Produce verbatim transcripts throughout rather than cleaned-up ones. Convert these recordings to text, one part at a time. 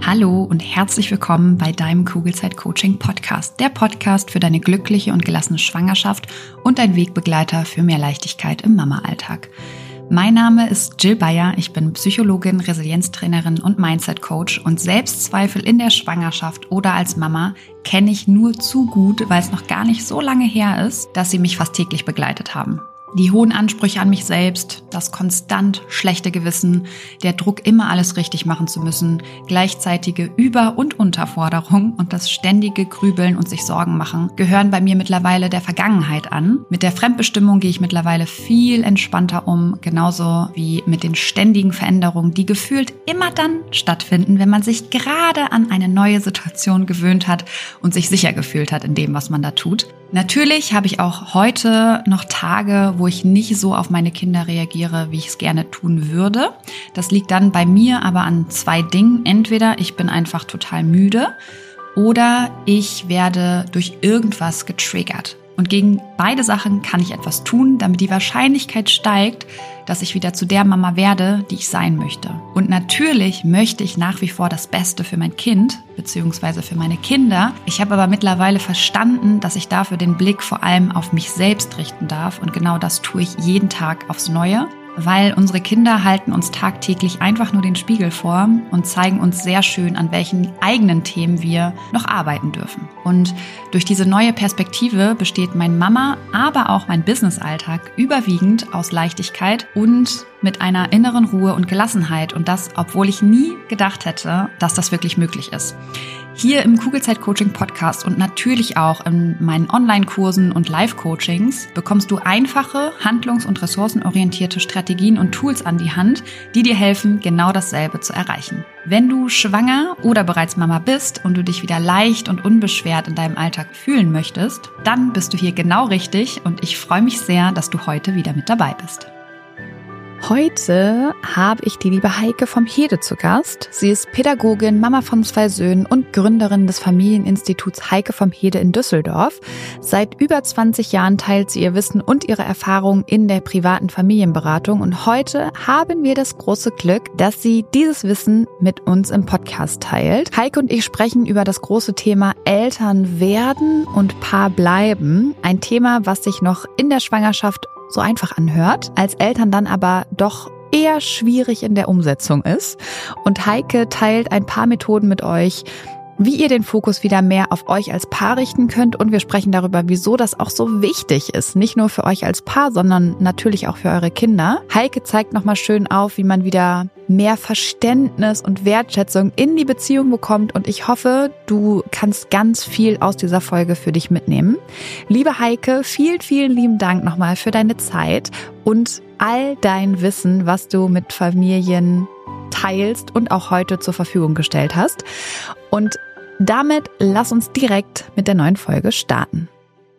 Hallo und herzlich willkommen bei deinem Kugelzeit-Coaching-Podcast, der Podcast für deine glückliche und gelassene Schwangerschaft und dein Wegbegleiter für mehr Leichtigkeit im Mama-Alltag. Mein Name ist Jill Bayer, ich bin Psychologin, Resilienztrainerin und Mindset-Coach und Selbstzweifel in der Schwangerschaft oder als Mama kenne ich nur zu gut, weil es noch gar nicht so lange her ist, dass sie mich fast täglich begleitet haben. Die hohen Ansprüche an mich selbst, das konstant schlechte Gewissen, der Druck, immer alles richtig machen zu müssen, gleichzeitige Über- und Unterforderung und das ständige Grübeln und sich Sorgen machen gehören bei mir mittlerweile der Vergangenheit an. Mit der Fremdbestimmung gehe ich mittlerweile viel entspannter um, genauso wie mit den ständigen Veränderungen, die gefühlt immer dann stattfinden, wenn man sich gerade an eine neue Situation gewöhnt hat und sich sicher gefühlt hat in dem, was man da tut. Natürlich habe ich auch heute noch Tage, wo ich nicht so auf meine Kinder reagiere, wie ich es gerne tun würde. Das liegt dann bei mir aber an zwei Dingen. Entweder ich bin einfach total müde oder ich werde durch irgendwas getriggert. Und gegen beide Sachen kann ich etwas tun, damit die Wahrscheinlichkeit steigt, dass ich wieder zu der Mama werde, die ich sein möchte. Und natürlich möchte ich nach wie vor das Beste für mein Kind bzw. für meine Kinder. Ich habe aber mittlerweile verstanden, dass ich dafür den Blick vor allem auf mich selbst richten darf. Und genau das tue ich jeden Tag aufs Neue. Weil unsere Kinder halten uns tagtäglich einfach nur den Spiegel vor und zeigen uns sehr schön, an welchen eigenen Themen wir noch arbeiten dürfen. Und durch diese neue Perspektive besteht mein Mama, aber auch mein Business-Alltag überwiegend aus Leichtigkeit und mit einer inneren Ruhe und Gelassenheit. Und das, obwohl ich nie gedacht hätte, dass das wirklich möglich ist. Hier im Kugelzeit-Coaching-Podcast und natürlich auch in meinen Online-Kursen und Live-Coachings bekommst du einfache, handlungs- und ressourcenorientierte Strategien und Tools an die Hand, die dir helfen, genau dasselbe zu erreichen. Wenn du schwanger oder bereits Mama bist und du dich wieder leicht und unbeschwert in deinem Alltag fühlen möchtest, dann bist du hier genau richtig und ich freue mich sehr, dass du heute wieder mit dabei bist. Heute habe ich die liebe Heike vom Hede zu Gast. Sie ist Pädagogin, Mama von zwei Söhnen und Gründerin des Familieninstituts Heike vom Hede in Düsseldorf. Seit über zwanzig Jahren teilt sie ihr Wissen und ihre Erfahrungen in der privaten Familienberatung. Und heute haben wir das große Glück, dass sie dieses Wissen mit uns im Podcast teilt. Heike und ich sprechen über das große Thema Eltern werden und Paar bleiben. Ein Thema, was sich noch in der Schwangerschaft so einfach anhört, als Eltern dann aber doch eher schwierig in der Umsetzung ist. Und Heike teilt ein paar Methoden mit euch, wie ihr den Fokus wieder mehr auf euch als Paar richten könnt. Und wir sprechen darüber, wieso das auch so wichtig ist. Nicht nur für euch als Paar, sondern natürlich auch für eure Kinder. Heike zeigt nochmal schön auf, wie man wieder mehr Verständnis und Wertschätzung in die Beziehung bekommt. Und ich hoffe, du kannst ganz viel aus dieser Folge für dich mitnehmen. Liebe Heike, vielen, vielen lieben Dank nochmal für deine Zeit und all dein Wissen, was du mit Familien teilst und auch heute zur Verfügung gestellt hast. Und damit lass uns direkt mit der neuen Folge starten.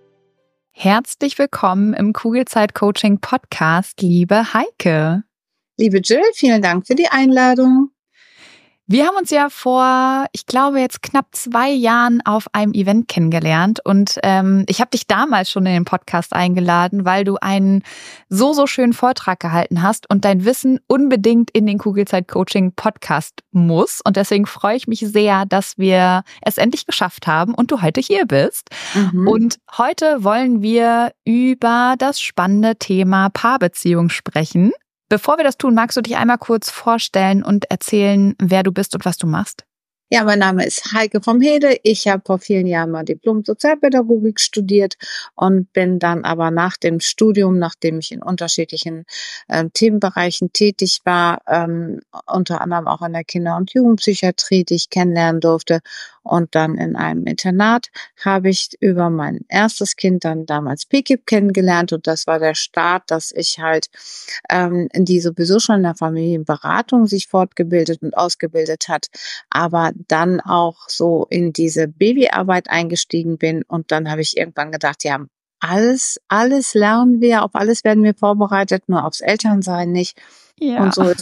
Herzlich willkommen im Kugelzeit-Coaching-Podcast, liebe Heike. Liebe Jill, vielen Dank für die Einladung. Wir haben uns ja vor, ich glaube jetzt knapp zwei Jahren auf einem Event kennengelernt und ähm, ich habe dich damals schon in den Podcast eingeladen, weil du einen so, so schönen Vortrag gehalten hast und dein Wissen unbedingt in den Kugelzeit-Coaching-Podcast muss. Und deswegen freue ich mich sehr, dass wir es endlich geschafft haben und du heute hier bist. Mhm. Und heute wollen wir über das spannende Thema Paarbeziehung sprechen. Bevor wir das tun, magst du dich einmal kurz vorstellen und erzählen, wer du bist und was du machst? Ja, mein Name ist Heike vom Hede. Ich habe vor vielen Jahren mal Diplom-Sozialpädagogik studiert und bin dann aber nach dem Studium, nachdem ich in unterschiedlichen äh, Themenbereichen tätig war, ähm, unter anderem auch in der Kinder- und Jugendpsychiatrie, die ich kennenlernen durfte, und dann in einem Internat, habe ich über mein erstes Kind dann damals P K I P kennengelernt, und das war der Start, dass ich halt ähm, die sowieso schon in der Familienberatung sich fortgebildet und ausgebildet hat, aber dann auch so in diese Babyarbeit eingestiegen bin. Und dann habe ich irgendwann gedacht, ja, alles, alles lernen wir, auf alles werden wir vorbereitet, nur aufs Elternsein nicht. Ja. Und so ist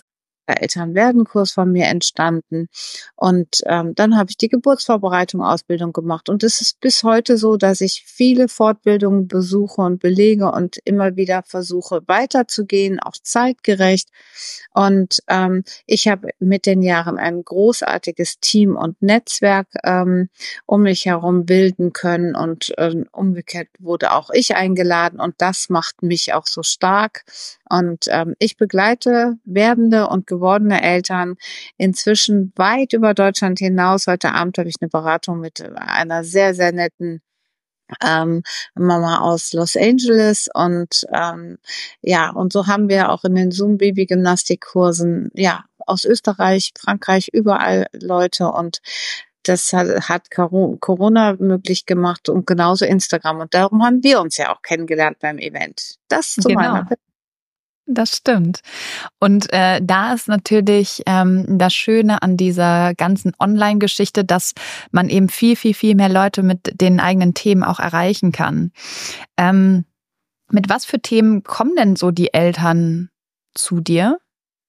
Elternwerden-Kurs von mir entstanden. Und ähm, dann habe ich die Geburtsvorbereitung, Ausbildung gemacht. Und es ist bis heute so, dass ich viele Fortbildungen besuche und belege und immer wieder versuche weiterzugehen, auch zeitgerecht. Und ähm, ich habe mit den Jahren ein großartiges Team und Netzwerk ähm, um mich herum bilden können. Und ähm, umgekehrt wurde auch ich eingeladen. Und das macht mich auch so stark. Und ähm, ich begleite werdende und gewordene Eltern inzwischen weit über Deutschland hinaus. Heute Abend habe ich eine Beratung mit einer sehr, sehr netten ähm, Mama aus Los Angeles. Und ähm, ja, und so haben wir auch in den Zoom-Baby-Gymnastikkursen, ja, aus Österreich, Frankreich, überall Leute. Und das hat, hat Corona möglich gemacht und genauso Instagram. Und darum haben wir uns ja auch kennengelernt beim Event. Das zu Genau. meiner Person. Das stimmt. Und äh, da ist natürlich ähm, das Schöne an dieser ganzen Online-Geschichte, dass man eben viel, viel, viel mehr Leute mit den eigenen Themen auch erreichen kann. Ähm, mit was für Themen kommen denn so die Eltern zu dir?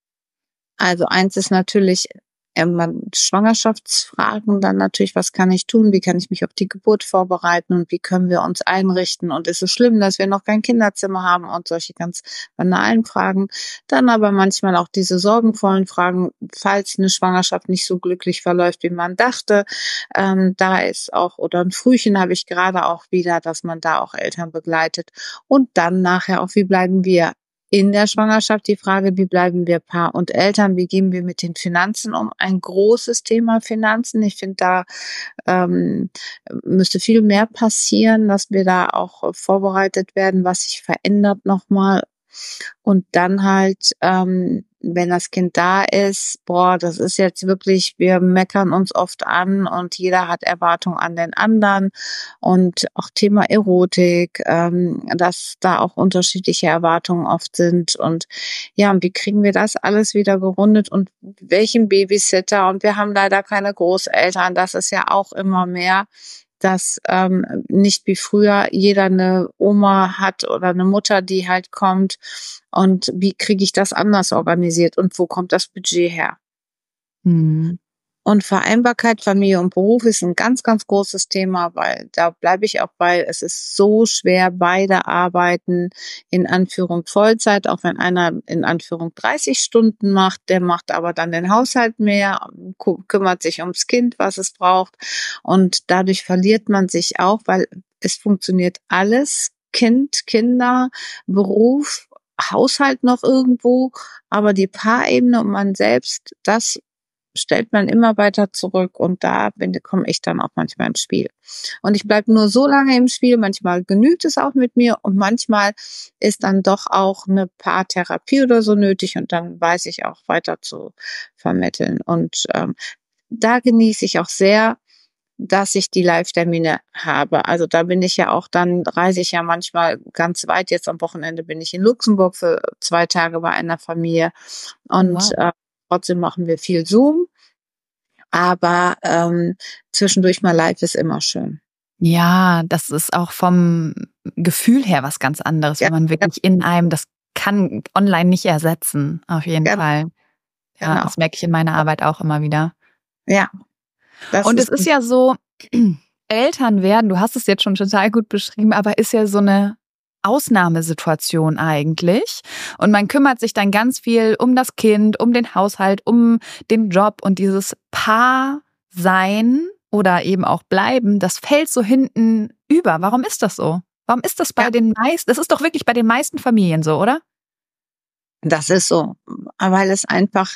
Also eins ist natürlich ähm, Schwangerschaftsfragen, dann natürlich, was kann ich tun, wie kann ich mich auf die Geburt vorbereiten und wie können wir uns einrichten und ist es schlimm, dass wir noch kein Kinderzimmer haben und solche ganz banalen Fragen. Dann aber manchmal auch diese sorgenvollen Fragen, falls eine Schwangerschaft nicht so glücklich verläuft, wie man dachte. Ähm, da ist auch, oder ein Frühchen habe ich gerade auch wieder, dass man da auch Eltern begleitet. Und dann nachher auch, wie bleiben wir in der Schwangerschaft, die Frage, wie bleiben wir Paar und Eltern, wie gehen wir mit den Finanzen um? Ein großes Thema Finanzen. Ich finde, da ähm, müsste viel mehr passieren, dass wir da auch vorbereitet werden, was sich verändert nochmal. Und dann halt, ähm, wenn das Kind da ist, boah, das ist jetzt wirklich, wir meckern uns oft an und jeder hat Erwartungen an den anderen. Und auch Thema Erotik, ähm, dass da auch unterschiedliche Erwartungen oft sind. Und ja, und wie kriegen wir das alles wieder gerundet und welchen Babysitter? Und wir haben leider keine Großeltern, das ist ja auch immer mehr, dass ähm, nicht wie früher jeder eine Oma hat oder eine Mutter, die halt kommt. Und wie kriege ich das anders organisiert und wo kommt das Budget her? Hm. Und Vereinbarkeit, Familie und Beruf ist ein ganz, ganz großes Thema, weil da bleibe ich auch bei, es ist so schwer, beide arbeiten in Anführung Vollzeit, auch wenn einer in Anführung dreißig Stunden macht, der macht aber dann den Haushalt mehr, kümmert sich ums Kind, was es braucht und dadurch verliert man sich auch, weil es funktioniert alles, Kind, Kinder, Beruf, Haushalt noch irgendwo, aber die Paarebene und man selbst, das stellt man immer weiter zurück und da komme ich dann auch manchmal ins Spiel. Und ich bleibe nur so lange im Spiel, manchmal genügt es auch mit mir und manchmal ist dann doch auch eine Paartherapie oder so nötig und dann weiß ich auch weiter zu vermitteln. Und ähm, da genieße ich auch sehr, dass ich die Live-Termine habe. Also da bin ich ja auch, dann reise ich ja manchmal ganz weit. Jetzt am Wochenende bin ich in Luxemburg für zwei Tage bei einer Familie und wow. äh, Trotzdem machen wir viel Zoom, aber ähm, zwischendurch mal live ist immer schön. Ja, das ist auch vom Gefühl her was ganz anderes, ja, wenn man wirklich ja. in einem, das kann online nicht ersetzen, auf jeden ja. Fall. Ja, genau. Das merke ich in meiner Arbeit auch immer wieder. Ja. Und es ist ja so, Eltern werden, du hast es jetzt schon total gut beschrieben, aber ist ja so eine Ausnahmesituation eigentlich. Und man kümmert sich dann ganz viel um das Kind, um den Haushalt, um den Job und dieses Paar-Sein oder eben auch Bleiben, das fällt so hinten über. Warum ist das so? Warum ist das bei ja. den meisten, das ist doch wirklich bei den meisten Familien so, oder? Das ist so, weil es einfach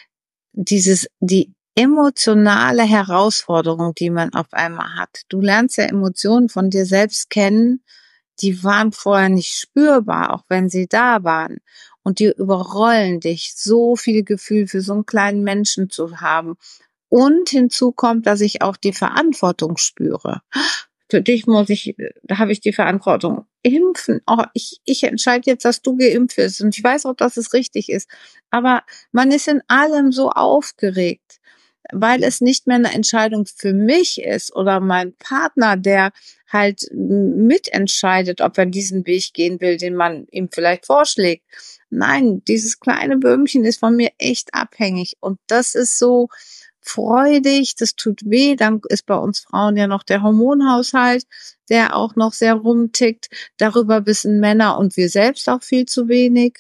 dieses, die emotionale Herausforderung, die man auf einmal hat. Du lernst ja Emotionen von dir selbst kennen, die waren vorher nicht spürbar, auch wenn sie da waren. Und die überrollen dich, so viel Gefühl für so einen kleinen Menschen zu haben. Und hinzu kommt, dass ich auch die Verantwortung spüre. Für dich muss ich, da habe ich die Verantwortung. Impfen. Oh, ich, ich entscheide jetzt, dass du geimpft wirst. Und ich weiß auch, dass es richtig ist. Aber man ist in allem so aufgeregt, weil es nicht mehr eine Entscheidung für mich ist oder mein Partner, der halt mitentscheidet, ob er diesen Weg gehen will, den man ihm vielleicht vorschlägt. Nein, dieses kleine Böhmchen ist von mir echt abhängig. Und das ist so freudig, das tut weh. Dann ist bei uns Frauen ja noch der Hormonhaushalt, der auch noch sehr rumtickt. Darüber wissen Männer und wir selbst auch viel zu wenig.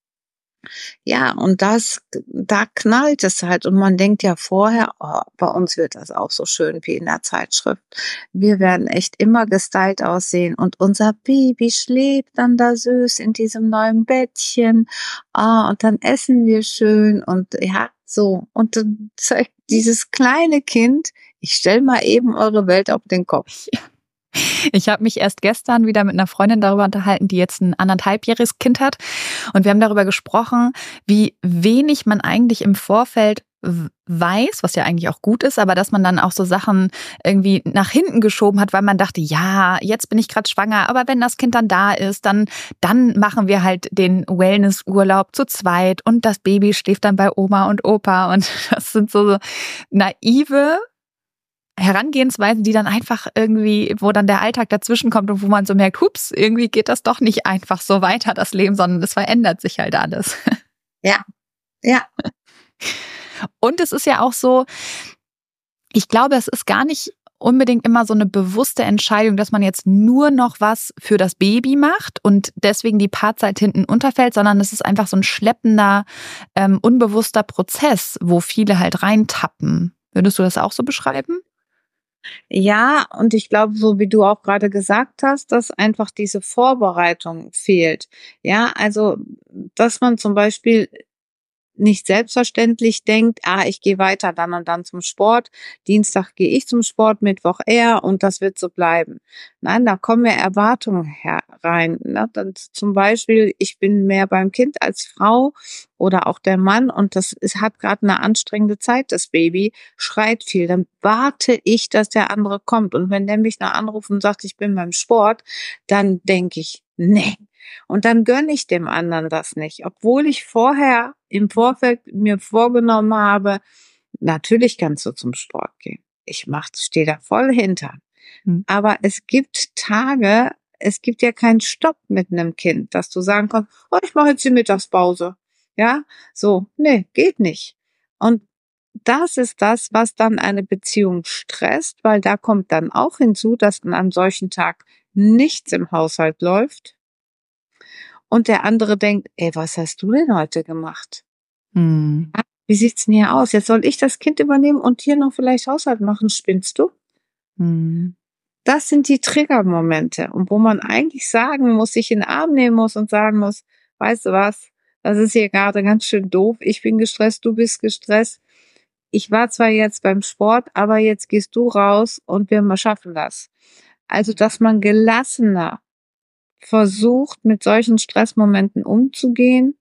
Ja, und das, da knallt es halt. Und man denkt ja vorher, oh, bei uns wird das auch so schön wie in der Zeitschrift. Wir werden echt immer gestylt aussehen. Und unser Baby schläft dann da süß in diesem neuen Bettchen. Ah, und dann essen wir schön. Und ja, so. Und dann zeigt dieses kleine Kind, ich stell mal eben eure Welt auf den Kopf. Ich habe mich erst gestern wieder mit einer Freundin darüber unterhalten, die jetzt ein anderthalbjähriges Kind hat. Und wir haben darüber gesprochen, wie wenig man eigentlich im Vorfeld weiß, was ja eigentlich auch gut ist, aber dass man dann auch so Sachen irgendwie nach hinten geschoben hat, weil man dachte, ja, jetzt bin ich gerade schwanger, aber wenn das Kind dann da ist, dann, dann machen wir halt den Wellnessurlaub zu zweit und das Baby schläft dann bei Oma und Opa. Und das sind so naive Herangehensweisen, die dann einfach irgendwie, wo dann der Alltag dazwischen kommt und wo man so merkt, hups, irgendwie geht das doch nicht einfach so weiter, das Leben, sondern es verändert sich halt alles. Ja, ja. Und es ist ja auch so, ich glaube, es ist gar nicht unbedingt immer so eine bewusste Entscheidung, dass man jetzt nur noch was für das Baby macht und deswegen die Paarzeit hinten unterfällt, sondern es ist einfach so ein schleppender, ähm, unbewusster Prozess, wo viele halt reintappen. Würdest du das auch so beschreiben? Ja, und ich glaube, so wie du auch gerade gesagt hast, dass einfach diese Vorbereitung fehlt. Ja, also, dass man zum Beispiel nicht selbstverständlich denkt, ah, ich gehe weiter dann und dann zum Sport. Dienstag gehe ich zum Sport, Mittwoch er und das wird so bleiben. Nein, da kommen ja Erwartungen herein. Ne? Dann zum Beispiel, ich bin mehr beim Kind als Frau oder auch der Mann und das es hat gerade eine anstrengende Zeit, das Baby schreit viel. Dann warte ich, dass der andere kommt. Und wenn der mich noch anruft und sagt, ich bin beim Sport, dann denke ich, nee. Und dann gönne ich dem anderen das nicht, obwohl ich vorher im Vorfeld mir vorgenommen habe, natürlich kannst du zum Sport gehen. Ich mach, stehe da voll hinter. Hm. Aber es gibt Tage, es gibt ja keinen Stopp mit einem Kind, dass du sagen kannst, oh, ich mache jetzt die Mittagspause. Ja, so, nee, geht nicht. Und das ist das, was dann eine Beziehung stresst, weil da kommt dann auch hinzu, dass an einem solchen Tag nichts im Haushalt läuft. Und der andere denkt, ey, was hast du denn heute gemacht? Hm. Wie sieht's denn hier aus? Jetzt soll ich das Kind übernehmen und hier noch vielleicht Haushalt machen. Spinnst du? Hm. Das sind die Triggermomente. Und wo man eigentlich sagen muss, sich in den Arm nehmen muss und sagen muss, weißt du was, das ist hier gerade ganz schön doof. Ich bin gestresst, du bist gestresst. Ich war zwar jetzt beim Sport, aber jetzt gehst du raus und wir mal schaffen das. Also, dass man gelassener versucht, mit solchen Stressmomenten umzugehen.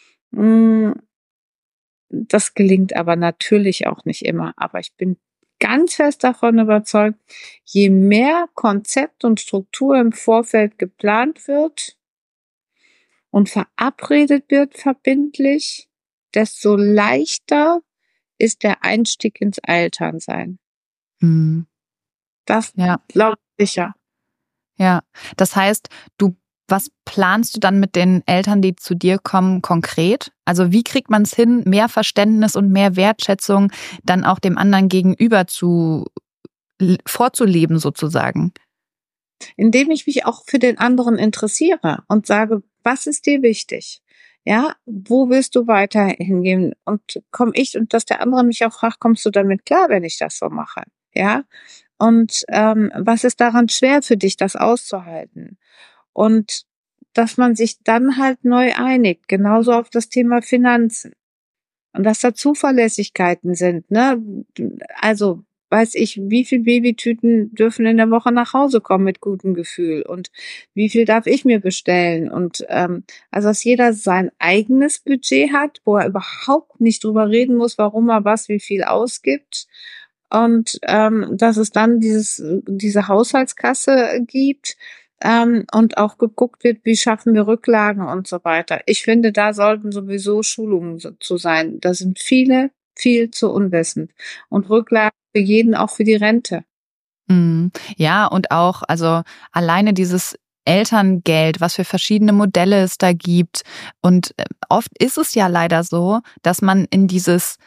Das gelingt aber natürlich auch nicht immer. Aber ich bin ganz fest davon überzeugt, je mehr Konzept und Struktur im Vorfeld geplant wird und verabredet wird verbindlich, desto leichter ist der Einstieg ins Elternsein. Mhm. Das ja. glaube ich sicher. Ja, das heißt, du, was planst du dann mit den Eltern, die zu dir kommen, konkret? Also wie kriegt man es hin, mehr Verständnis und mehr Wertschätzung dann auch dem anderen gegenüber zu vorzuleben sozusagen? Indem ich mich auch für den anderen interessiere und sage, was ist dir wichtig? Ja, wo willst du weiter hingehen? Und komme ich, und dass der andere mich auch fragt, kommst du damit klar, wenn ich das so mache? Ja, und ähm, was ist daran schwer für dich, das auszuhalten? Und dass man sich dann halt neu einigt, genauso auf das Thema Finanzen. Und dass da Zuverlässigkeiten sind, ne? Also, weiß ich, wie viel Babytüten dürfen in der Woche nach Hause kommen mit gutem Gefühl und wie viel darf ich mir bestellen? Und ähm, also, dass jeder sein eigenes Budget hat, wo er überhaupt nicht drüber reden muss, warum er was wie viel ausgibt. Und ähm, dass es dann dieses diese Haushaltskasse gibt ähm, und auch geguckt wird, wie schaffen wir Rücklagen und so weiter. Ich finde, da sollten sowieso Schulungen so, zu sein. Da sind viele viel zu unwissend. Und Rücklagen für jeden, auch für die Rente. Ja, und auch, also alleine dieses Elterngeld, was für verschiedene Modelle es da gibt. Und oft ist es ja leider so, dass man in dieses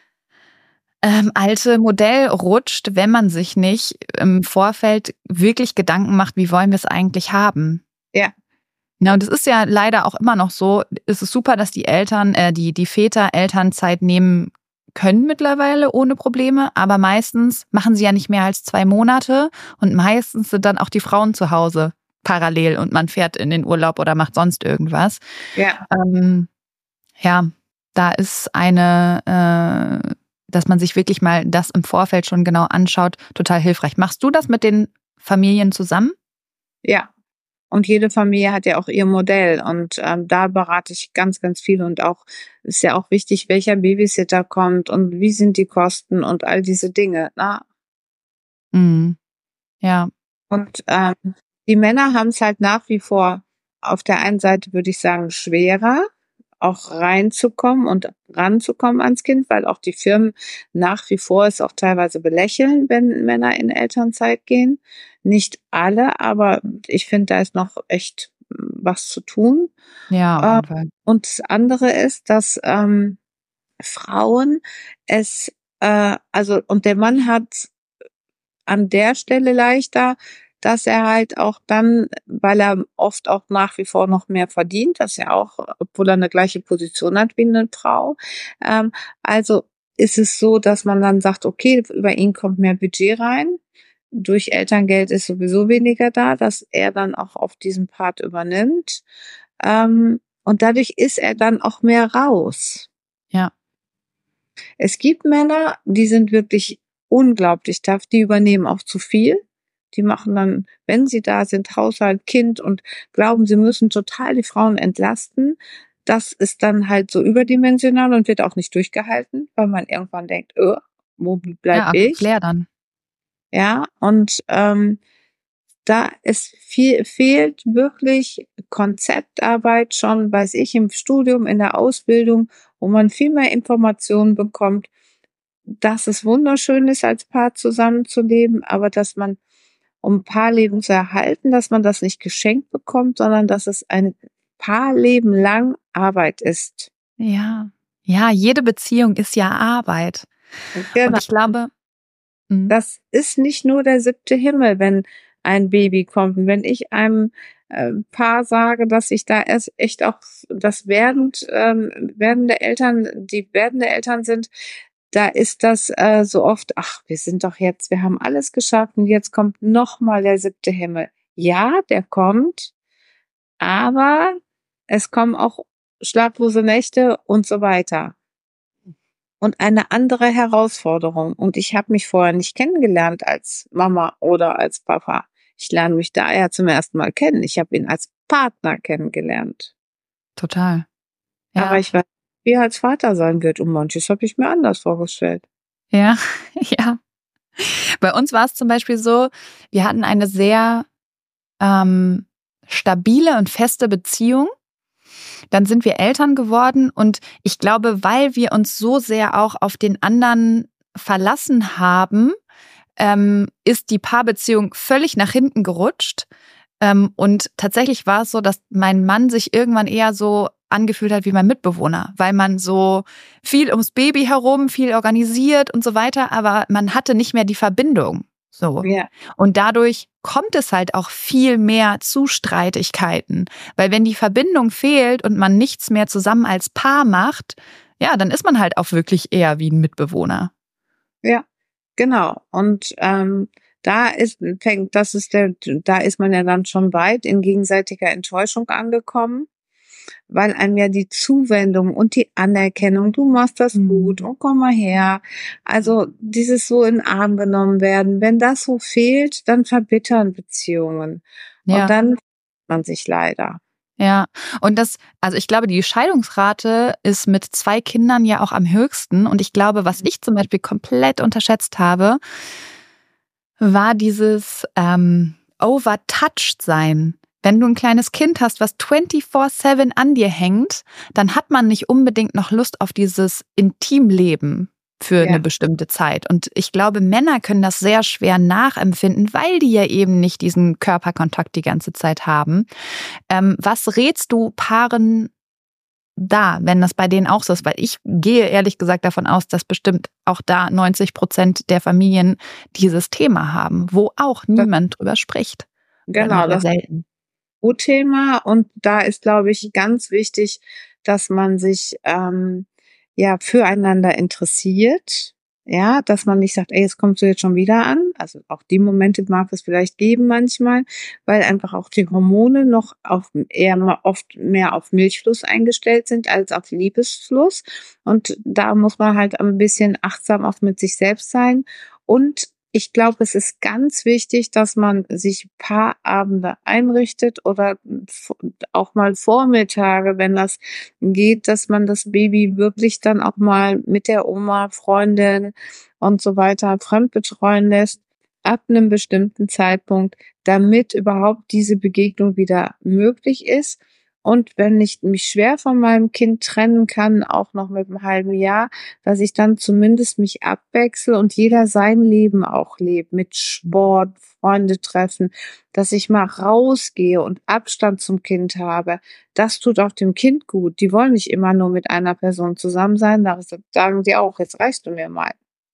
ähm, alte Modell rutscht, wenn man sich nicht im Vorfeld wirklich Gedanken macht, wie wollen wir es eigentlich haben. Ja. Ja, und es ist ja leider auch immer noch so, es ist super, dass die Eltern, äh, die, die Väter Elternzeit nehmen können mittlerweile ohne Probleme, aber meistens machen sie ja nicht mehr als zwei Monate und meistens sind dann auch die Frauen zu Hause parallel und man fährt in den Urlaub oder macht sonst irgendwas. Ja. Ähm, ja, da ist eine, äh, dass man sich wirklich mal das im Vorfeld schon genau anschaut, total hilfreich. Machst du das mit den Familien zusammen? Ja. Und jede Familie hat ja auch ihr Modell und ähm, da berate ich ganz, ganz viel und auch ist ja auch wichtig, welcher Babysitter kommt und wie sind die Kosten und all diese Dinge. Ne? Mhm. Ja. Und ähm, die Männer haben es halt nach wie vor auf der einen Seite, würde ich sagen, schwerer, auch reinzukommen und ranzukommen ans Kind, weil auch die Firmen nach wie vor es auch teilweise belächeln, wenn Männer in Elternzeit gehen. Nicht alle, aber ich finde, da ist noch echt was zu tun. Ja, auf jeden Fall. Und das andere ist, dass ähm, Frauen es, äh, also und der Mann hat an der Stelle leichter, dass er halt auch dann, weil er oft auch nach wie vor noch mehr verdient, dass er auch, obwohl er eine gleiche Position hat wie eine Frau. Ähm, also ist es so, dass man dann sagt, okay, über ihn kommt mehr Budget rein. Durch Elterngeld ist sowieso weniger da, dass er dann auch auf diesen Part übernimmt. Ähm, und dadurch ist er dann auch mehr raus. Ja. Es gibt Männer, die sind wirklich unglaublich tough, die übernehmen auch zu viel. Die machen dann, wenn sie da sind, Haushalt, Kind und glauben, sie müssen total die Frauen entlasten. Das ist dann halt so überdimensional und wird auch nicht durchgehalten, weil man irgendwann denkt, oh, wo bleib ja, ich? Flair dann. Ja, und ähm, da es viel, fehlt wirklich Konzeptarbeit schon, weiß ich, im Studium, in der Ausbildung, wo man viel mehr Informationen bekommt, dass es wunderschön ist, als Paar zusammenzuleben, aber dass man, um Paarleben zu erhalten, dass man das nicht geschenkt bekommt, sondern dass es ein Paarleben lang Arbeit ist. Ja, ja, jede Beziehung ist ja Arbeit. Genau. Und ich glaube, mh. das ist nicht nur der siebte Himmel, wenn ein Baby kommt. Und wenn ich einem äh, Paar sage, dass ich da erst echt auch das während ähm, werdende Eltern, die werdende Eltern sind, da ist das äh, so oft, ach, wir sind doch jetzt, wir haben alles geschafft und jetzt kommt nochmal der siebte Himmel. Ja, der kommt, aber es kommen auch schlaflose Nächte und so weiter. Und eine andere Herausforderung. Und ich habe mich vorher nicht kennengelernt als Mama oder als Papa. Ich lerne mich da ja zum ersten Mal kennen. Ich habe ihn als Partner kennengelernt. Total. Ja. Aber ich weiß, wie er als Vater sein wird. Und manches habe ich mir anders vorgestellt. Ja, ja. Bei uns war es zum Beispiel so, wir hatten eine sehr ähm, stabile und feste Beziehung. Dann sind wir Eltern geworden und ich glaube, weil wir uns so sehr auch auf den anderen verlassen haben, ähm, ist die Paarbeziehung völlig nach hinten gerutscht. Ähm, und tatsächlich war es so, dass mein Mann sich irgendwann eher so angefühlt hat wie mein Mitbewohner, weil man so viel ums Baby herum, viel organisiert und so weiter, aber man hatte nicht mehr die Verbindung. So. Ja. Und dadurch kommt es halt auch viel mehr zu Streitigkeiten. Weil wenn die Verbindung fehlt und man nichts mehr zusammen als Paar macht, ja, dann ist man halt auch wirklich eher wie ein Mitbewohner. Ja, genau. Und ähm, da ist, fängt, das ist der, da ist man ja dann schon weit in gegenseitiger Enttäuschung angekommen, weil einem ja die Zuwendung und die Anerkennung, du machst das Mhm. gut und komm mal her. Also dieses so in den Arm genommen werden, wenn das so fehlt, dann verbittern Beziehungen. Ja. Und dann man sich leider. Ja, und das, also ich glaube, die Scheidungsrate ist mit zwei Kindern ja auch am höchsten. Und ich glaube, was ich zum Beispiel komplett unterschätzt habe, war dieses ähm, overtouched sein. Wenn du ein kleines Kind hast, was vierundzwanzig sieben an dir hängt, dann hat man nicht unbedingt noch Lust auf dieses Intimleben, für Ja. eine bestimmte Zeit. Und ich glaube, Männer können das sehr schwer nachempfinden, weil die ja eben nicht diesen Körperkontakt die ganze Zeit haben. Ähm, was rätst du Paaren da, wenn das bei denen auch so ist? Weil ich gehe ehrlich gesagt davon aus, dass bestimmt auch da neunzig Prozent der Familien dieses Thema haben, wo auch Das, niemand drüber spricht. Oder genau, nur sehr das ist selten. ein Thema. Und da ist, glaube ich, ganz wichtig, dass man sich ähm, ja füreinander interessiert. Ja, dass man nicht sagt, ey, jetzt kommst du jetzt schon wieder an. Also auch die Momente mag es vielleicht geben manchmal, weil einfach auch die Hormone noch auf eher mal oft mehr auf Milchfluss eingestellt sind als auf Liebesfluss. Und da muss man halt ein bisschen achtsam auch mit sich selbst sein. Und ich glaube, es ist ganz wichtig, dass man sich Paarabende einrichtet oder auch mal Vormittage, wenn das geht, dass man das Baby wirklich dann auch mal mit der Oma, Freundin und so weiter fremdbetreuen lässt, ab einem bestimmten Zeitpunkt, damit überhaupt diese Begegnung wieder möglich ist. Und wenn ich mich schwer von meinem Kind trennen kann, auch noch mit einem halben Jahr, dass ich dann zumindest mich abwechsle und jeder sein Leben auch lebt, mit Sport, Freunde treffen, dass ich mal rausgehe und Abstand zum Kind habe. Das tut auch dem Kind gut. Die wollen nicht immer nur mit einer Person zusammen sein. Da sagen die auch, jetzt reichst du mir mal.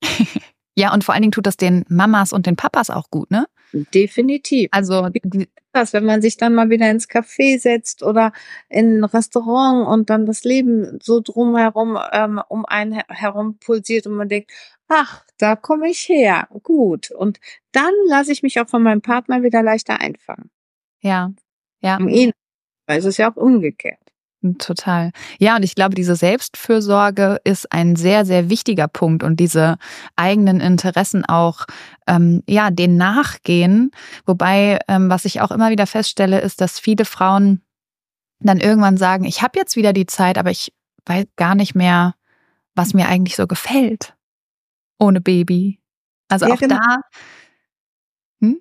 Ja, und vor allen Dingen tut das den Mamas und den Papas auch gut, ne? Definitiv. Also die, Das, wenn man sich dann mal wieder ins Café setzt oder in ein Restaurant und dann das Leben so drumherum ähm, um einen her- herum pulsiert und man denkt, ach, da komme ich her, gut. Und dann lasse ich mich auch von meinem Partner wieder leichter einfangen. ja, ja. Um ihn, weil es ist ja auch umgekehrt. Total. Ja, und ich glaube, diese Selbstfürsorge ist ein sehr, sehr wichtiger Punkt und diese eigenen Interessen auch, ähm, ja, denen nachgehen. Wobei, ähm, was ich auch immer wieder feststelle, ist, dass viele Frauen dann irgendwann sagen, ich habe jetzt wieder die Zeit, aber ich weiß gar nicht mehr, was mir eigentlich so gefällt ohne Baby. Also Ja, auch genau. da, hm?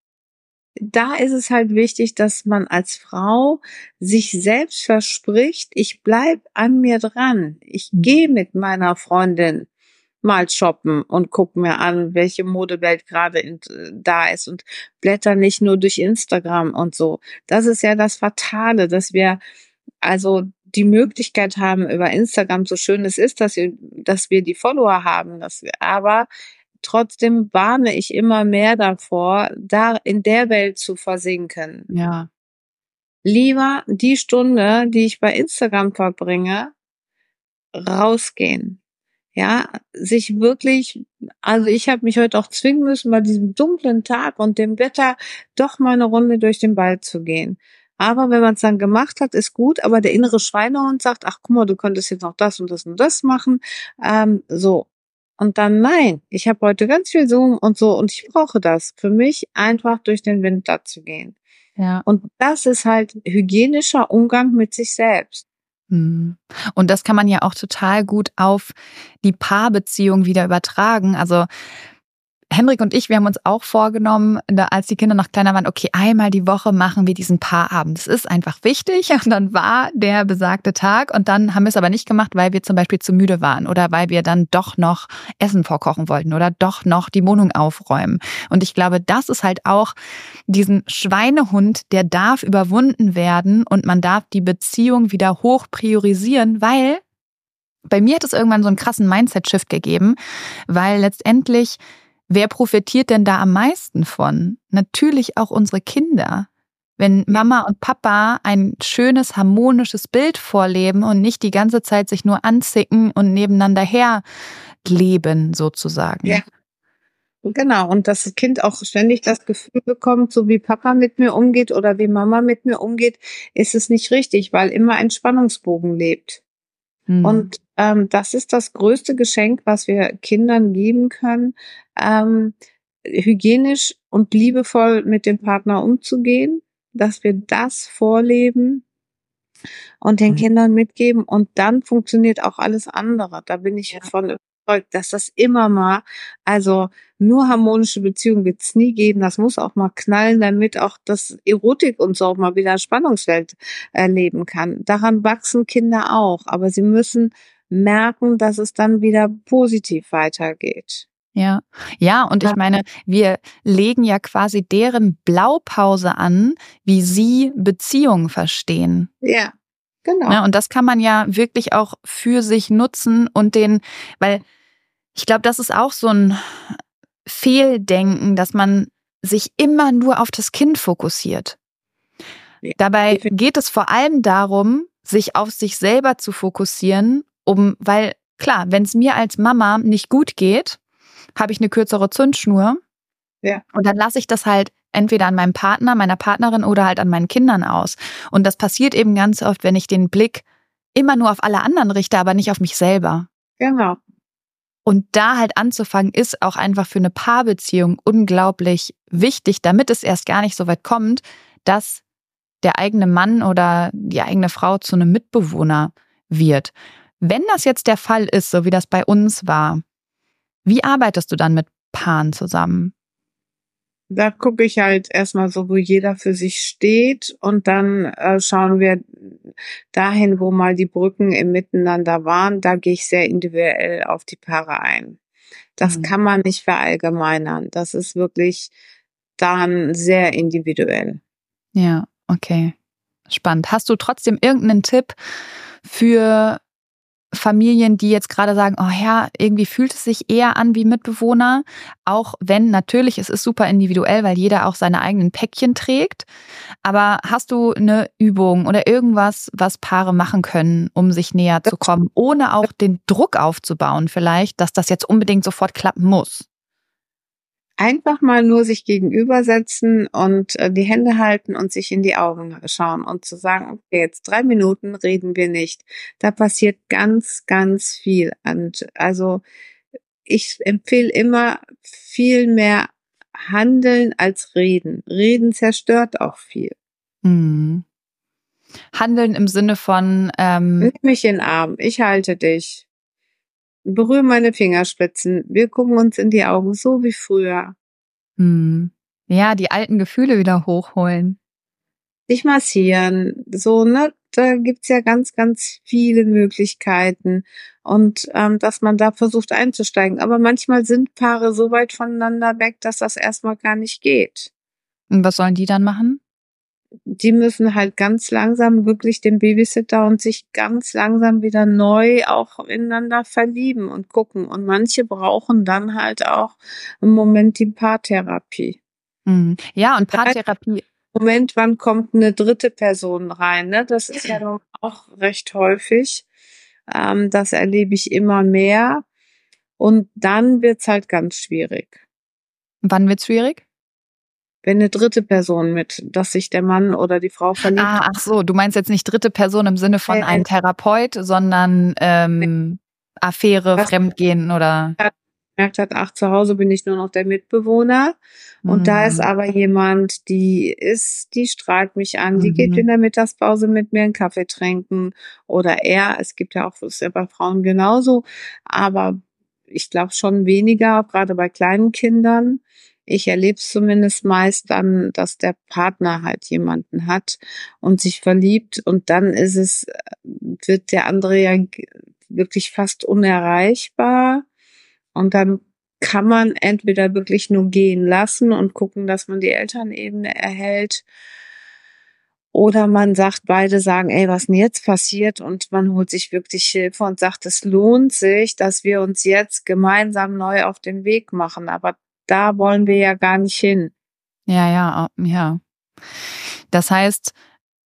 Da ist es halt wichtig, dass man als Frau sich selbst verspricht, ich bleib an mir dran. Ich gehe mit meiner Freundin mal shoppen und guck mir an, welche Modewelt gerade in, da ist und blätter nicht nur durch Instagram und so. Das ist ja das Fatale, dass wir also die Möglichkeit haben über Instagram, so schön es ist, dass wir, dass wir die Follower haben, dass wir, aber trotzdem warne ich immer mehr davor, da in der Welt zu versinken. Ja. Lieber die Stunde, die ich bei Instagram verbringe, rausgehen. Ja, sich wirklich, also ich habe mich heute auch zwingen müssen, bei diesem dunklen Tag und dem Wetter doch mal eine Runde durch den Wald zu gehen. Aber wenn man es dann gemacht hat, ist gut, aber der innere Schweinehund sagt, ach guck mal, du könntest jetzt noch das und das und das machen. Ähm, so. Und dann, nein, ich habe heute ganz viel Zoom und so und ich brauche das. Für mich einfach durch den Winter zu gehen. Ja. Und das ist halt hygienischer Umgang mit sich selbst. Und das kann man ja auch total gut auf die Paarbeziehung wieder übertragen. Also Henrik und ich, wir haben uns auch vorgenommen, da, als die Kinder noch kleiner waren, okay, einmal die Woche machen wir diesen Paarabend. Das ist einfach wichtig. Und dann war der besagte Tag und dann haben wir es aber nicht gemacht, weil wir zum Beispiel zu müde waren oder weil wir dann doch noch Essen vorkochen wollten oder doch noch die Wohnung aufräumen. Und ich glaube, das ist halt auch diesen Schweinehund, der darf überwunden werden und man darf die Beziehung wieder hoch priorisieren, weil bei mir hat es irgendwann so einen krassen Mindset-Shift gegeben, weil letztendlich wer profitiert denn da am meisten von? Natürlich auch unsere Kinder. Wenn Mama und Papa ein schönes, harmonisches Bild vorleben und nicht die ganze Zeit sich nur anzicken und nebeneinander her leben, sozusagen. Ja, genau. Und dass das Kind auch ständig das Gefühl bekommt, so wie Papa mit mir umgeht oder wie Mama mit mir umgeht, ist es nicht richtig, weil immer ein Spannungsbogen lebt. Hm. Und ähm, das ist das größte Geschenk, was wir Kindern geben können, ähm, hygienisch und liebevoll mit dem Partner umzugehen, dass wir das vorleben und den Kindern mitgeben und dann funktioniert auch alles andere. Da bin ich von überzeugt, dass das immer mal, also nur harmonische Beziehungen wird es nie geben. Das muss auch mal knallen, damit auch das Erotik und so auch mal wieder Spannungsfeld erleben kann. Daran wachsen Kinder auch, aber sie müssen merken, dass es dann wieder positiv weitergeht. Ja, ja, und ich meine, wir legen ja quasi deren Blaupause an, wie sie Beziehungen verstehen. Ja, genau. Ja, und das kann man ja wirklich auch für sich nutzen und den, weil ich glaube, das ist auch so ein Fehldenken, dass man sich immer nur auf das Kind fokussiert. Ja. Dabei geht es vor allem darum, sich auf sich selber zu fokussieren, um, weil klar, wenn es mir als Mama nicht gut geht, habe ich eine kürzere Zündschnur. Ja. Und dann lasse ich das halt entweder an meinem Partner, meiner Partnerin oder halt an meinen Kindern aus. Und das passiert eben ganz oft, wenn ich den Blick immer nur auf alle anderen richte, aber nicht auf mich selber. Genau. Und da halt anzufangen, ist auch einfach für eine Paarbeziehung unglaublich wichtig, damit es erst gar nicht so weit kommt, dass der eigene Mann oder die eigene Frau zu einem Mitbewohner wird. Wenn das jetzt der Fall ist, so wie das bei uns war, wie arbeitest du dann mit Paaren zusammen? Da gucke ich halt erstmal so, wo jeder für sich steht und dann äh, schauen wir dahin, wo mal die Brücken im Miteinander waren. Da gehe ich sehr individuell auf die Paare ein. Das mhm. kann man nicht verallgemeinern. Das ist wirklich dann sehr individuell. Ja, okay. Spannend. Hast du trotzdem irgendeinen Tipp für Familien, die jetzt gerade sagen, oh ja, irgendwie fühlt es sich eher an wie Mitbewohner, auch wenn natürlich, es ist super individuell, weil jeder auch seine eigenen Päckchen trägt. Aber hast du eine Übung oder irgendwas, was Paare machen können, um sich näher zu kommen, ohne auch den Druck aufzubauen vielleicht, dass das jetzt unbedingt sofort klappen muss? Einfach mal nur sich gegenübersetzen und äh, die Hände halten und sich in die Augen schauen und zu sagen, okay, jetzt drei Minuten reden wir nicht. Da passiert ganz, ganz viel. Und also ich empfehle immer viel mehr handeln als reden. Reden zerstört auch viel. Hm. Handeln im Sinne von ähm Nimm mich in den Arm, ich halte dich. Berühre meine Fingerspitzen. Wir gucken uns in die Augen, so wie früher. Hm. Ja, die alten Gefühle wieder hochholen. Dich massieren, so, ne? Da gibt's ja ganz, ganz viele Möglichkeiten. Und ähm, dass man da versucht einzusteigen. Aber manchmal sind Paare so weit voneinander weg, dass das erstmal gar nicht geht. Und was sollen die dann machen? Die müssen halt ganz langsam wirklich den Babysitter und sich ganz langsam wieder neu auch ineinander verlieben und gucken. Und manche brauchen dann halt auch im Moment die Paartherapie. Mhm. Ja, und Paartherapie. Moment, wann kommt eine dritte Person rein? Ne? Das ist ja auch recht häufig. Ähm, das erlebe ich immer mehr. Und dann wird's halt ganz schwierig. Wann wird's schwierig? Wenn eine dritte Person mit, dass sich der Mann oder die Frau verliebt. Ah, ach so, du meinst jetzt nicht dritte Person im Sinne von äh, ein Therapeut, sondern ähm, nee. Affäre, Was Fremdgehen oder... gemerkt hat, ach, zu Hause bin ich nur noch der Mitbewohner. Und mhm. da ist aber jemand, die ist, die strahlt mich an, die mhm. geht in der Mittagspause mit mir einen Kaffee trinken. Oder er, es gibt ja auch, das ist ja bei Frauen genauso, aber ich glaube schon weniger, gerade bei kleinen Kindern. Ich erlebe es zumindest meist dann, dass der Partner halt jemanden hat und sich verliebt und dann ist es, wird der andere ja wirklich fast unerreichbar und dann kann man entweder wirklich nur gehen lassen und gucken, dass man die Elternebene erhält oder man sagt, beide sagen, ey, was denn jetzt passiert und man holt sich wirklich Hilfe und sagt, es lohnt sich, dass wir uns jetzt gemeinsam neu auf den Weg machen, aber da wollen wir ja gar nicht hin. Ja, ja, ja. Das heißt,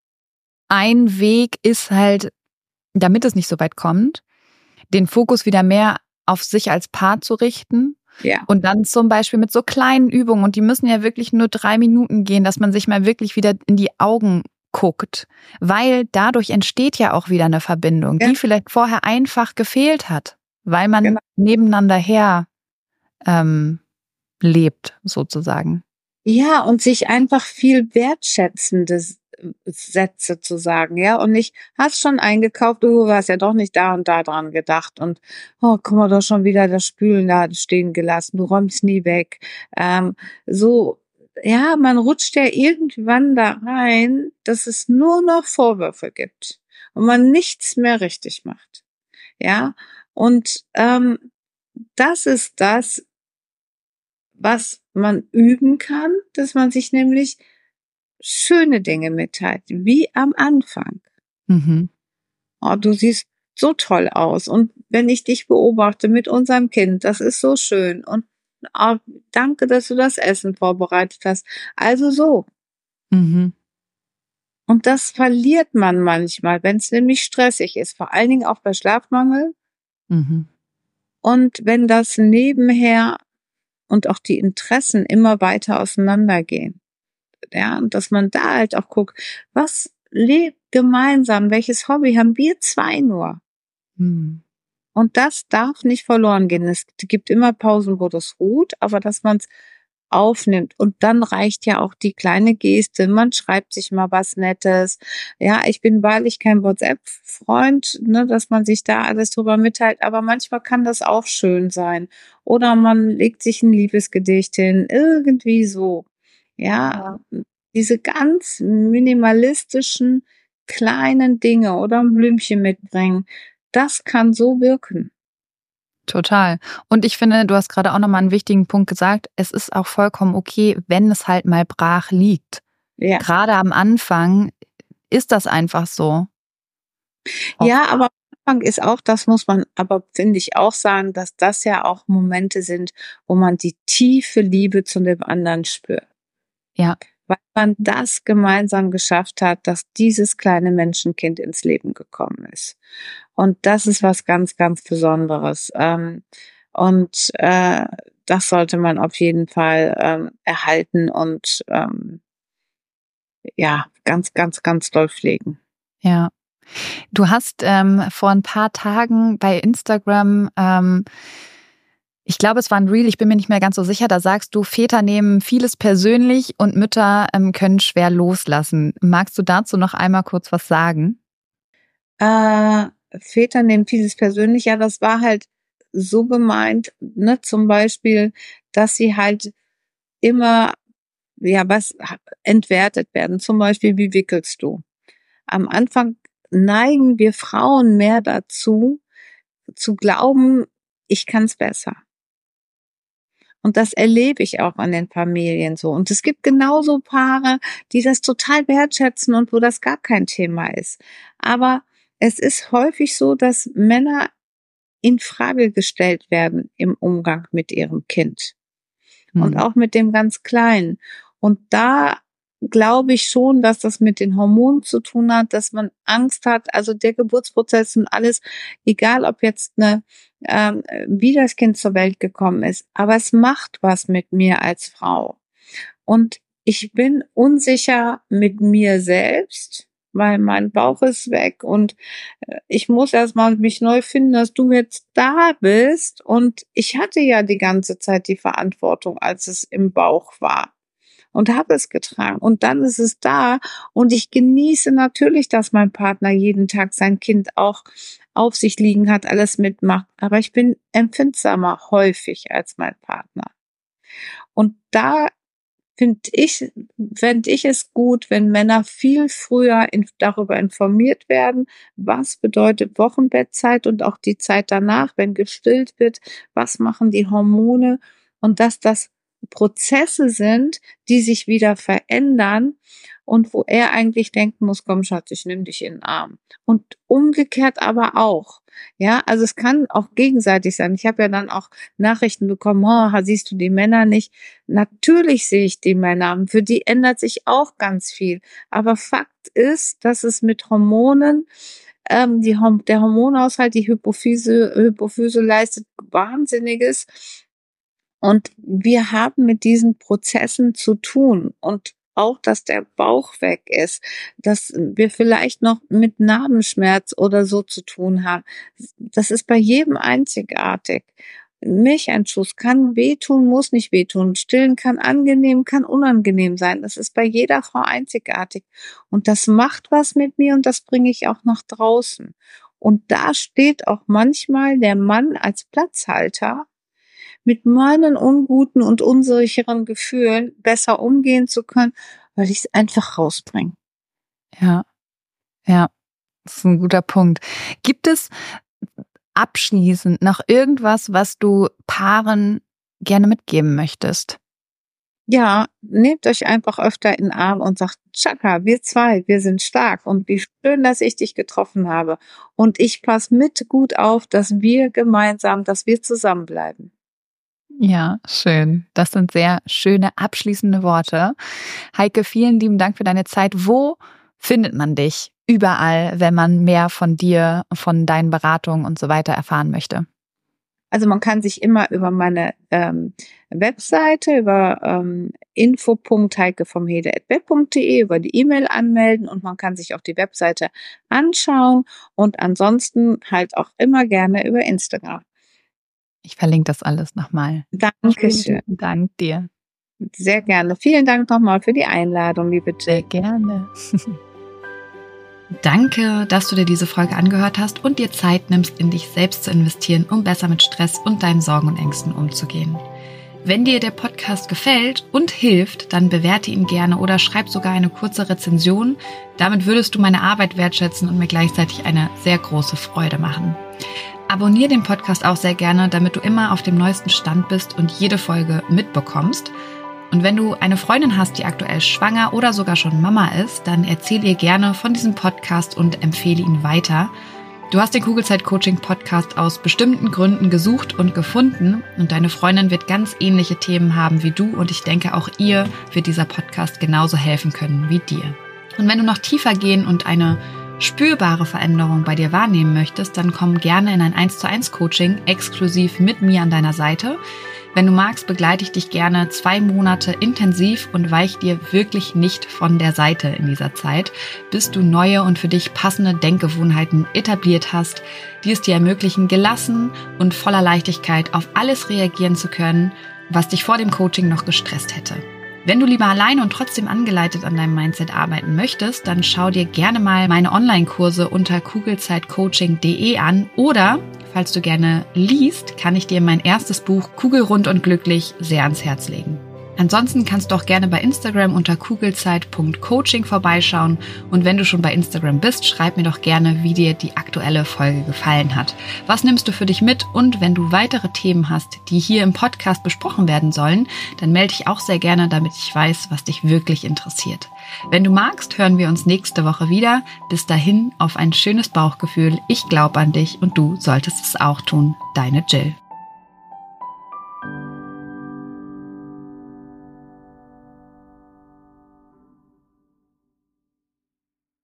ein Weg ist halt, damit es nicht so weit kommt, den Fokus wieder mehr auf sich als Paar zu richten. Ja. Und dann zum Beispiel mit so kleinen Übungen, und die müssen ja wirklich nur drei Minuten gehen, dass man sich mal wirklich wieder in die Augen guckt. Weil dadurch entsteht ja auch wieder eine Verbindung, ja. die vielleicht vorher einfach gefehlt hat, weil man genau. nebeneinander her ähm, lebt, sozusagen. Ja, und sich einfach viel wertschätzende Sätze zu sagen, ja, und nicht, hast schon eingekauft, du hast ja doch nicht da und da dran gedacht und, oh, guck mal, doch schon wieder das Spülen da stehen gelassen, du räumst nie weg. Ähm, so, ja, man rutscht ja irgendwann da rein, dass es nur noch Vorwürfe gibt und man nichts mehr richtig macht. Ja, und ähm, das ist das, was man üben kann, dass man sich nämlich schöne Dinge mitteilt, wie am Anfang. Mhm. Oh, du siehst so toll aus. Und wenn ich dich beobachte mit unserem Kind, das ist so schön. Und oh, danke, dass du das Essen vorbereitet hast. Also so. Mhm. Und das verliert man manchmal, wenn es nämlich stressig ist, vor allen Dingen auch bei Schlafmangel. Mhm. Und wenn das nebenher und auch die Interessen immer weiter auseinandergehen. Ja, und dass man da halt auch guckt, was lebt gemeinsam, welches Hobby haben wir zwei nur? Mhm. Und das darf nicht verloren gehen. Es gibt immer Pausen, wo das ruht, aber dass man es aufnimmt. Und dann reicht ja auch die kleine Geste. Man schreibt sich mal was Nettes. Ja, ich bin wahrlich kein WhatsApp-Freund, ne, dass man sich da alles drüber mitteilt. Aber manchmal kann das auch schön sein. Oder man legt sich ein Liebesgedicht hin. Irgendwie so. Ja, Ja. diese ganz minimalistischen kleinen Dinge oder ein Blümchen mitbringen. Das kann so wirken. Total. Und ich finde, du hast gerade auch nochmal einen wichtigen Punkt gesagt. Es ist auch vollkommen okay, wenn es halt mal brach liegt. Ja. Gerade am Anfang ist das einfach so. Ja, aber am Anfang ist auch, das muss man aber, finde ich, auch sagen, dass das ja auch Momente sind, wo man die tiefe Liebe zu dem anderen spürt. Ja. Weil man das gemeinsam geschafft hat, dass dieses kleine Menschenkind ins Leben gekommen ist. Und das ist was ganz, ganz Besonderes. Ähm, und äh, das sollte man auf jeden Fall ähm, erhalten und ähm, ja, ganz, ganz, ganz doll pflegen. Ja. Du hast ähm, vor ein paar Tagen bei Instagram, ähm, ich glaube, es war ein Reel, ich bin mir nicht mehr ganz so sicher, da sagst du, Väter nehmen vieles persönlich und Mütter ähm, können schwer loslassen. Magst du dazu noch einmal kurz was sagen? Äh, Väter nehmen vieles persönlich. Ja, das war halt so gemeint, ne, zum Beispiel, dass sie halt immer, ja, was entwertet werden. Zum Beispiel, wie wickelst du? Am Anfang neigen wir Frauen mehr dazu, zu glauben, ich kann's besser. Und das erlebe ich auch an den Familien so. Und es gibt genauso Paare, die das total wertschätzen und wo das gar kein Thema ist. Aber es ist häufig so, dass Männer in Frage gestellt werden im Umgang mit ihrem Kind und Hm. auch mit dem ganz Kleinen. Und da glaube ich schon, dass das mit den Hormonen zu tun hat, dass man Angst hat, also der Geburtsprozess und alles, egal ob jetzt eine, ähm, wie das Kind zur Welt gekommen ist, aber es macht was mit mir als Frau. Und ich bin unsicher mit mir selbst, weil mein Bauch ist weg und äh, ich muss erstmal mich neu finden, dass du jetzt da bist. Und ich hatte ja die ganze Zeit die Verantwortung, als es im Bauch war und habe es getragen. Und dann ist es da und ich genieße natürlich, dass mein Partner jeden Tag sein Kind auch auf sich liegen hat, alles mitmacht. Aber ich bin empfindsamer häufig als mein Partner. Und da finde ich, fände ich es gut, wenn Männer viel früher in, darüber informiert werden, was bedeutet Wochenbettzeit und auch die Zeit danach, wenn gestillt wird, was machen die Hormone und dass das Prozesse sind, die sich wieder verändern und wo er eigentlich denken muss, komm Schatz, ich nehme dich in den Arm. Und umgekehrt aber auch. Ja, also es kann auch gegenseitig sein. Ich habe ja dann auch Nachrichten bekommen, oh, siehst du die Männer nicht? Natürlich sehe ich die Männer, und für die ändert sich auch ganz viel. Aber Fakt ist, dass es mit Hormonen, ähm, die, der Hormonhaushalt, die Hypophyse, Hypophyse leistet Wahnsinniges. Und wir haben mit diesen Prozessen zu tun. Und auch, dass der Bauch weg ist, dass wir vielleicht noch mit Narbenschmerz oder so zu tun haben. Das ist bei jedem einzigartig. Milcheinschuss kann wehtun, muss nicht wehtun. Stillen kann angenehm, kann unangenehm sein. Das ist bei jeder Frau einzigartig. Und das macht was mit mir und das bringe ich auch nach draußen. Und da steht auch manchmal der Mann als Platzhalter, mit meinen unguten und unsicheren Gefühlen besser umgehen zu können, weil ich es einfach rausbringe. Ja, ja, das ist ein guter Punkt. Gibt es abschließend noch irgendwas, was du Paaren gerne mitgeben möchtest? Ja, nehmt euch einfach öfter in den Arm und sagt, Chaka, wir zwei, wir sind stark und wie schön, dass ich dich getroffen habe. Und ich passe mit gut auf, dass wir gemeinsam, dass wir zusammenbleiben. Ja, schön. Das sind sehr schöne abschließende Worte. Heike, vielen lieben Dank für deine Zeit. Wo findet man dich überall, wenn man mehr von dir, von deinen Beratungen und so weiter erfahren möchte? Also man kann sich immer über meine ähm, Webseite, über ähm, info punkt heike vom hede at web punkt de, über die E-Mail anmelden und man kann sich auch die Webseite anschauen und ansonsten halt auch immer gerne über Instagram. Ich verlinke das alles nochmal. Dankeschön. Dank dir. Sehr gerne. Vielen Dank nochmal für die Einladung, liebe Jill. Sehr gerne. Danke, dass du dir diese Folge angehört hast und dir Zeit nimmst, in dich selbst zu investieren, um besser mit Stress und deinen Sorgen und Ängsten umzugehen. Wenn dir der Podcast gefällt und hilft, dann bewerte ihn gerne oder schreib sogar eine kurze Rezension. Damit würdest du meine Arbeit wertschätzen und mir gleichzeitig eine sehr große Freude machen. Abonniere den Podcast auch sehr gerne, damit du immer auf dem neuesten Stand bist und jede Folge mitbekommst. Und wenn du eine Freundin hast, die aktuell schwanger oder sogar schon Mama ist, dann erzähl ihr gerne von diesem Podcast und empfehle ihn weiter. Du hast den Kugelzeit-Coaching-Podcast aus bestimmten Gründen gesucht und gefunden und deine Freundin wird ganz ähnliche Themen haben wie du und ich denke, auch ihr wird dieser Podcast genauso helfen können wie dir. Und wenn du noch tiefer gehen und eine spürbare Veränderung bei dir wahrnehmen möchtest, dann komm gerne in ein eins zu eins Coaching exklusiv mit mir an deiner Seite. Wenn du magst, begleite ich dich gerne zwei Monate intensiv und weich dir wirklich nicht von der Seite in dieser Zeit, bis du neue und für dich passende Denkgewohnheiten etabliert hast, die es dir ermöglichen, gelassen und voller Leichtigkeit auf alles reagieren zu können, was dich vor dem Coaching noch gestresst hätte. Wenn du lieber alleine und trotzdem angeleitet an deinem Mindset arbeiten möchtest, dann schau dir gerne mal meine Online-Kurse unter kugelzeitcoaching punkt de an oder falls du gerne liest, kann ich dir mein erstes Buch Kugelrund und glücklich sehr ans Herz legen. Ansonsten kannst du auch gerne bei Instagram unter kugelzeit punkt coaching vorbeischauen und wenn du schon bei Instagram bist, schreib mir doch gerne, wie dir die aktuelle Folge gefallen hat. Was nimmst du für dich mit? Und wenn du weitere Themen hast, die hier im Podcast besprochen werden sollen, dann melde dich auch sehr gerne, damit ich weiß, was dich wirklich interessiert. Wenn du magst, hören wir uns nächste Woche wieder. Bis dahin auf ein schönes Bauchgefühl. Ich glaube an dich und du solltest es auch tun. Deine Jill.